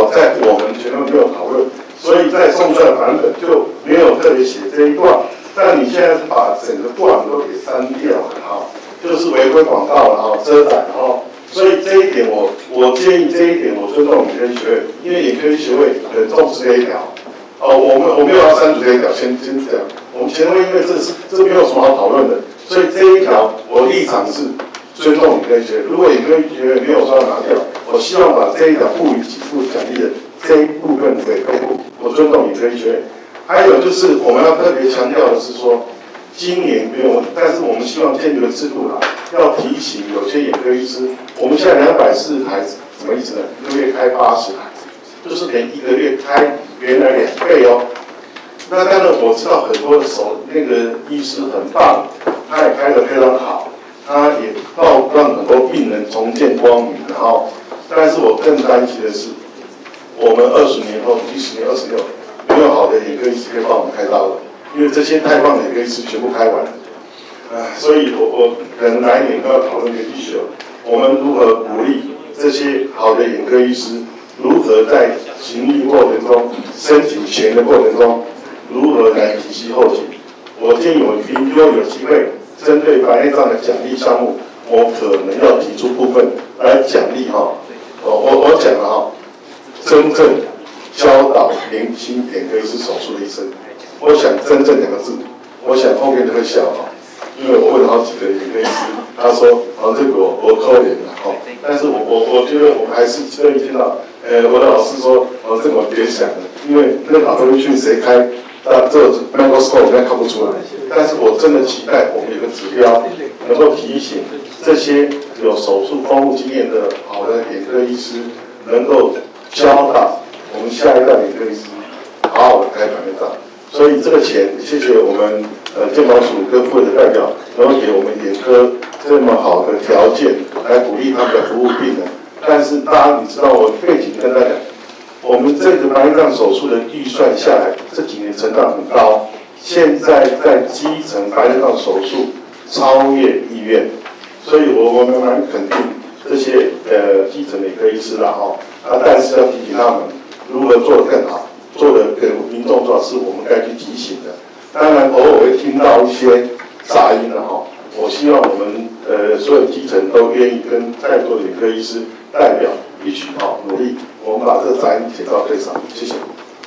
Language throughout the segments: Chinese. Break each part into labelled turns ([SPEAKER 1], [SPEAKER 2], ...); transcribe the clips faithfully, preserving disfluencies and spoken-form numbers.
[SPEAKER 1] 好在我们前面没有讨论，所以在送出来的版本就没有特别写这一段。但你现在是把整个段都给删掉了哈，就是违规广告了哈，遮展哈。所以这一点我我建议这一点我尊重眼科医学会，因为眼科医学会很重视这一条。哦，我们我没有要删除这一条，先先这样。我们前会因为这是这没有什么好讨论的，所以这一条我立场是尊重眼科医学会。如果眼科医学会没有说要拿掉，我希望把这一条不予给付奖励的这一部分给恢复。我尊重眼科医学会。还有就是我们要特别强调的是说，今年没有问题，但是我们希望建立个制度啦，要提醒有些眼科医师，我们现在两百四十台什么意思呢？一个月开八十台，就是连一个月开原来两倍哦。那当然我知道很多的手那个医师很棒，他也开得非常好，他也让让很多病人重见光明，然后，但是我更担心的是，我们二十年后、一十年、二十六。没有好的眼科医师可以帮我们开刀了，因为这些太棒的眼科医师全部开完了，啊，所以我我可能来年都要讨论一个医学，我们如何鼓励这些好的眼科医师，如何在行医过程中、申请钱的过程中，如何来提携后勤。我建议我们如果有机会针对白内障的奖励项目，我可能要提出部分来奖励哈，我我我讲了哈，真正。教导年轻眼科医师手术的医生，我想真正两个字，我想后面都会笑哈，因为我问了好几个眼科医师，他说哦这个我我可怜了哈，但是我我我觉得我们还是乐意听到，呃我的老师说哦这个我别想了，因为那个耳科训谁开，那这 microscope 我应该看不出来，但是我真的期待我们有个指标，能够提醒这些有手术丰富经验的好的眼科医师，能够教导。我们下一代眼科医师好好的开白内障，所以这个钱，谢谢我们呃健保署跟妇委的代表，能够给我们眼科这么好的条件来鼓励他们的服务病人。但是大家你知道，我背景跟大家讲，我们这个白内障手术的预算下来，这几年成长很高，现在在基层白内障手术超越医院，所以我我们蛮肯定这些呃基层眼科医师啦哈，啊，但是要提醒他们。如何做得更好，做得给民众做是我们该去提醒的。当然，偶尔会听到一些杂音了哈。我希望我们呃所有基层都愿意跟在座的眼科医师代表一起哈努力，我们把这个杂音减到最少。谢谢。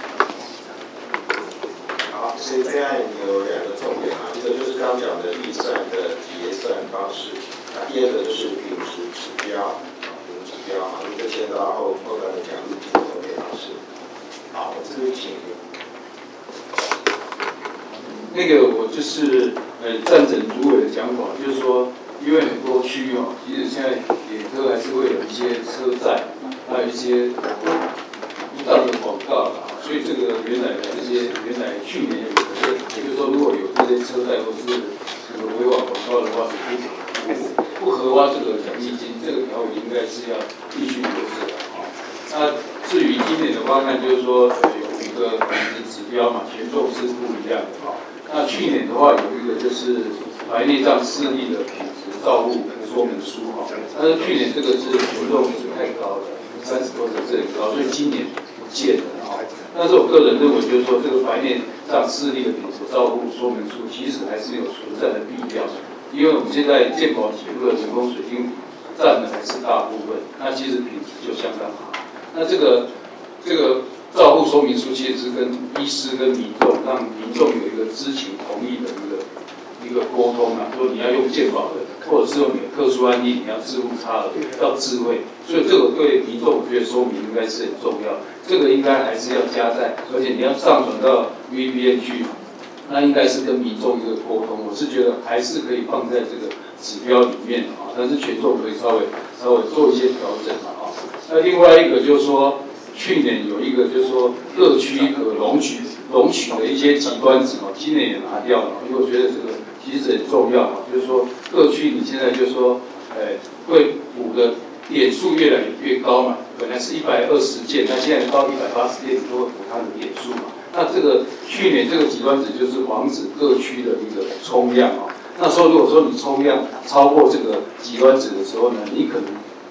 [SPEAKER 2] 好，所以这案有两个重点啊，一个就是刚讲的预算的结算方式，那第二个就是品质指标，品质指标啊，一个先到后后端的奖励。好，我这边请。
[SPEAKER 3] 那个我就是呃赞成主委的讲法，就是说，因为很多区域哦，其实现在眼科还是会有一些车站，还有一些不当的广告啦，所以这个原来的这些原来去年有的，也就是说，如果有这些车站或是这个违法广告的话，不不合花这个奖励金，这个条文应该是要继续留着的啊。那至于今年的话，那就是说呃有五个品质指标嘛，权重是不一样的啊。那去年的话有一个就是白内障视力的品质照护说明书哈，但是去年这个是权重是太高了，三十多个是很高，所以今年不见了啊。但是我个人认为就是说这个白内障视力的品质照护说明书其实还是有存在的必要，因为我们现在健保铁路的人工水晶占的还是大部分，那其实品质就相当好。那这个这个照护说明书其实是跟医师跟民众，让民众有一个知情同意的一个一个沟通啊，说你要用健保的，或者是用你的特殊案例，你要自付差额，要智慧，所以这个对民众我觉得说明应该是很重要，这个应该还是要加在，而且你要上传到 V P N 去，那应该是跟民众一个沟通，我是觉得还是可以放在这个指标里面啊，但是权重可以稍微稍微做一些调整啊。那另外一个就是说，去年有一个就是说各区可容取容取的一些极端值哦，今年也拿掉了，因为我觉得这个其实很重要啊，就是说各区你现在就是说，呃，会补的点数越来越高嘛，本来是一百二十件，那现在到一百八十件都会补它的点数嘛。那这个去年这个极端值就是防止各区的一个冲量啊。那时候如果说你冲量超过这个极端值的时候呢，你可能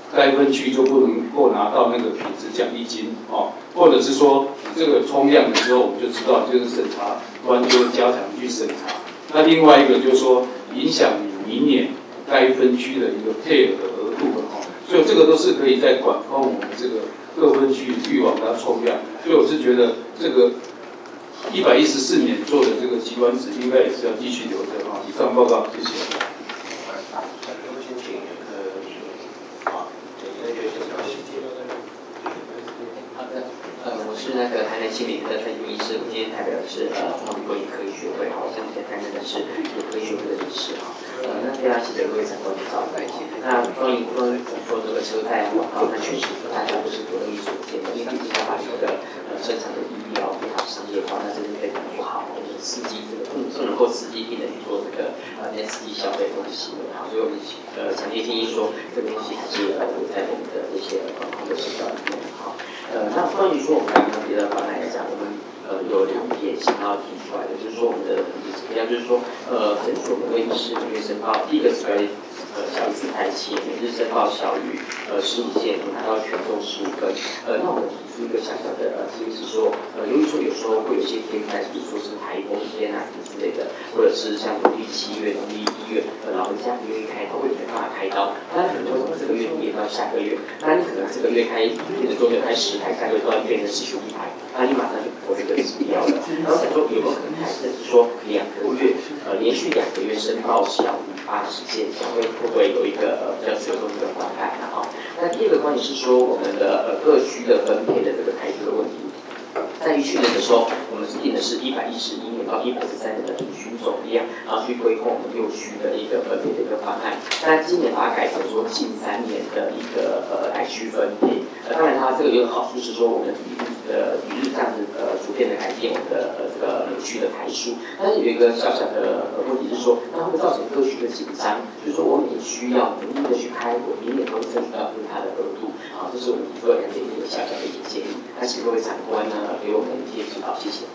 [SPEAKER 3] 该分区就不能够拿到那个品质奖励金哦，或者是说这个冲量的时候，我们就知道就是审查端就会加强去审查。那另外一个就是说影响你明年该分区的一个配额的额度了哦，所以这个都是可以在管控我们这个各分区域往它冲量。所以我是觉得这个一百一十四年做的这个机关值应该也是要继续留着啊。以上报告，谢谢。
[SPEAKER 4] 呃，我是那个台南心理科的蔡金医师，我今天代表的是呃中华民国眼科医学会，好，相对担任的是眼科医学会的理事哈。呃，那非常谢谢各位长官的招待。那关于刚刚说这个车贷广告，那确实大家都是不乐意所见的，因为毕竟它把一个呃生产的意义要非常商业化，那这是非常不好，就是刺激这个不不能够刺激病人去做这个呃那刺激消费这种行为哈。所以我们呃强烈建议说，这个东西还是呃留在我们的这些管控的指导里面哈。呃，那关于说我们刚刚别的方案来讲，我们呃有两点想要提出来的，就是说我们的指标，就是说呃诊所每位医师每月申报，第一个指标呃小于四台七，每日申报小于呃十五件，达到权重十五分。呃，那我们提出一个小小的呃建议是说，呃由于说有时候会有些天灾，比如说是台风天啊什么之类的，或者是像农历七月、农历一月，呃老人家不愿意开刀，会没办法开刀，那可能会从这个月延到下个月，那你可能这个月开，或者中间开十台，下个月突然变成十九一台，那你马上就破这个指标了。然后再说有没有可能开始是说两个月，呃连续两个月申报小于八十件，会会不会有一个呃比较自由的一个方案呢？哈，那第二个关于是说我们的呃各区的分配的这个台数的问题。在于去年的时候，我们是定的是一百一十一年到一百十三年的平均总量，然后去规划我们六区的一个分配的一个方案。那今年把它改成说近三年的一个呃来区分配。呃，当然它这个有个好处是说我们比例的比例这样子呃逐渐的改变我们的呃这个每区的台数。但是有一个小小的问题是说，那会不会造成各区的紧张？就是说我每区要努力的去开，我明年都争取到它的额度。好，这是我们提出的两点一个小小的一个建议。那请各位长官呢给我们一些指导，谢谢。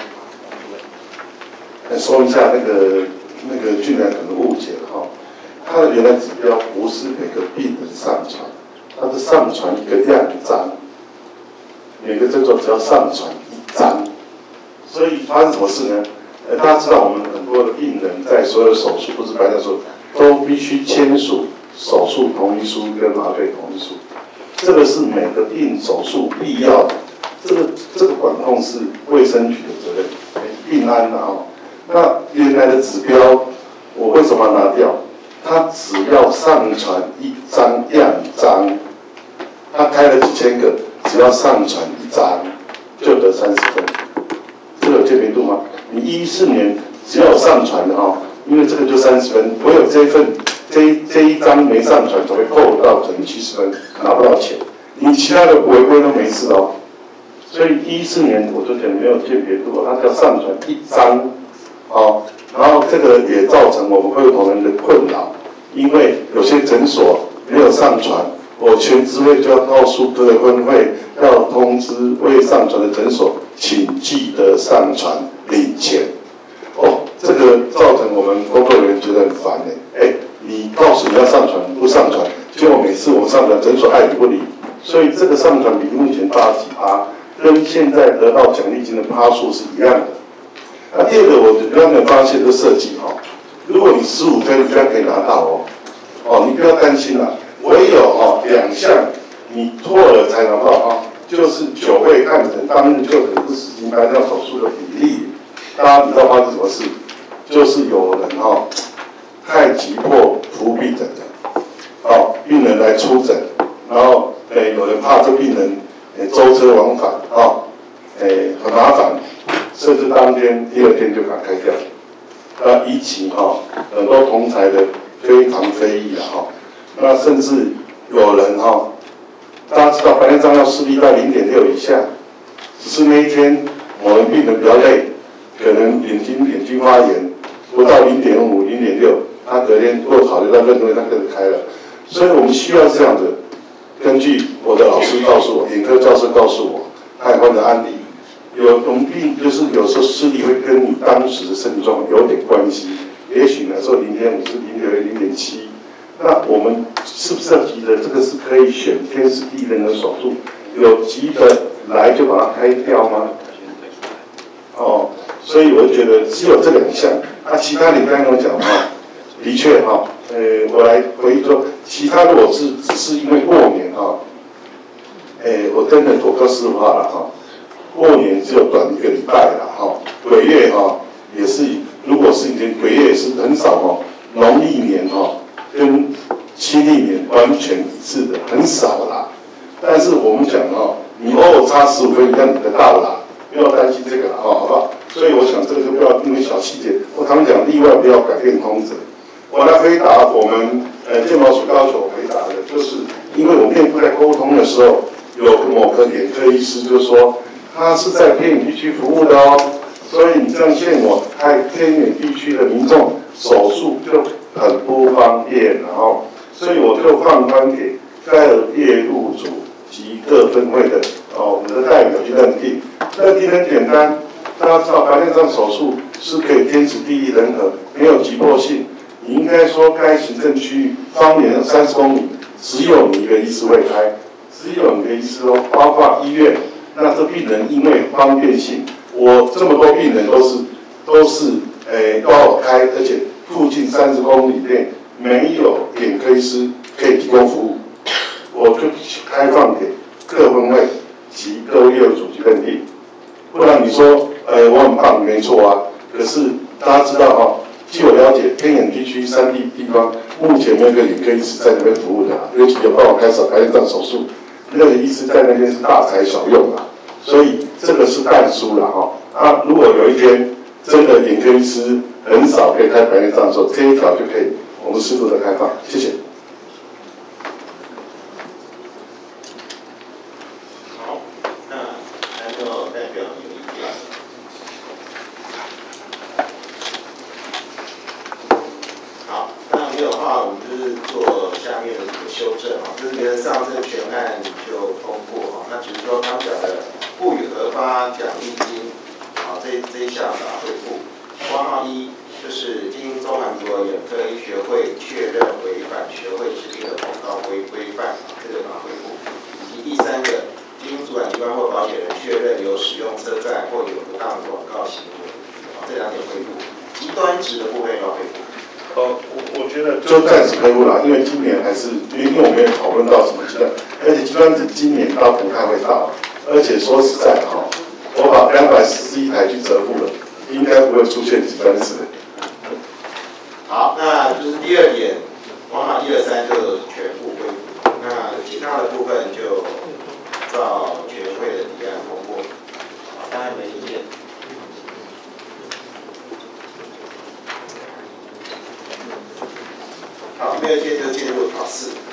[SPEAKER 1] 来说一下那个那个俊然可能误解了哈，它的原来指标不是每个病人上传，它是上传一个样章，每个诊所只要上传一张，所以发生什么事呢？呃，大家知道我们很多的病人在所有的手术，不是白带手术，都必须签署手术同意书跟麻醉同意书，这个是每个病手术必要的。这个这个管控是卫生局的责任，病安的哦。那原来的指标，我为什么要拿掉？他只要上传一张样章，他开了几千个，只要上传一张就得三十分，这个有鉴别度吗？你一四年只要上传的哈，因为这个就三十分，我有这一份这这一张没上传，才会扣到可能七十分，拿不到钱。你其他的违规都没事哦。所以一四年我就讲没有鉴别度，它只要上传一张，哦，然后这个也造成我们会有同仁的困扰，因为有些诊所没有上传，我全职会就要告诉各个分会，要通知未上传的诊所，请记得上传领钱。哦，这个造成我们工作人员觉得很烦呢。哎，你告诉你要上传，你不上传，结果每次我上传诊所爱理不理，所以这个上传比目前八十几趴。跟现在得到奖励金的趴数是一样的。那第二个，我刚才发现这个设计哈，如果你十五分一样可以拿到哦，哦，你不要担心了，唯有哦两项你错了才拿到啊，就是九位看诊当日就诊不实行白跳手术的比例，大家知道发生什么事？就是有人哈、哦、太急迫服务病诊的，哦，病人来出诊，然后诶有人怕这病人。诶，舟车往返啊，诶，很麻烦，甚至当天、第二天就把它开掉，那引起哈很多同才的非常非议了哈。那甚至有人哈，大家知道白内障要视力在零点六以下，只是那一天某人病人比较累，可能眼睛眼睛发炎，不到零点五、零点六，他隔天若考虑到认为他可以开了，所以我们需要这样的。根据我的老师告诉我，眼科教授告诉我，还有患者案例，有种病就是有时候视力会跟你当时的身体状况有点关系，也许呢说零点五是零点零点七， 那我们是不是要急的？这个是可以选天时地利人和手术，有急的来就把它开掉吗？哦，所以我觉得只有这两项，那、啊、其他你刚刚跟我讲哈，的确哈，呃，我来回忆说，其他的我是只是因为过年哈，诶，我真的说实话了哈，过年只有短一个礼拜了哈，鬼月哈也是，如果是年鬼月也是很少哈，农历年哈跟新历年完全一致的很少啦，但是我们讲哈，你偶尔差十五分，那你得到啦。不要担心这个了哈，好不好？所以我想这个就不要因为小细节，我常讲例外不要改变通则。我来回答我们呃健保署要求回答的，就是因为我们内部在沟通的时候，有某个眼科医师就说他是在偏远地区服务的哦，所以你这样限我开偏远地区的民众手术就很不方便，然后所以我就放宽给该业务组及各分会的哦，我们的代表去认定，认定很简单，大家知道白内障手术是可以天时地利人和，没有急迫性。你应该说该行政区域方圆三十公里，只有你一个医师会开，只有你的医师哦，包括医院。那这病人因为方便性，我这么多病人都是都是诶要我开，而且附近三十公里内没有眼科医师可以提供服务。我就开放给各分会及各业务组去认定，不然你说，呃，我很棒，没错啊。可是大家知道哈、哦，据我了解，偏远地区、山地地方目前没有一个眼科医师在那边服务的、啊，尤其有帮我开手白内障手术，那个医师在那边是大材小用啊，所以这个是淡疏了哈。啊，如果有一天真的眼科医师很少可以开白内障的时候，这一条就可以我们适度的开放，谢谢。就暂时恢复了，因为今年还是因为我们也讨论到什么阶段，而且极端值今年到不太会到，而且说实在哈，我把两百四十一台去折付了，应该不会出现极端值。
[SPEAKER 2] 好，那就是第二点，光码一二三就全部恢复，那其他的部分就照全会的提案通过。好，大家没意见？好，没有意见就进入考试。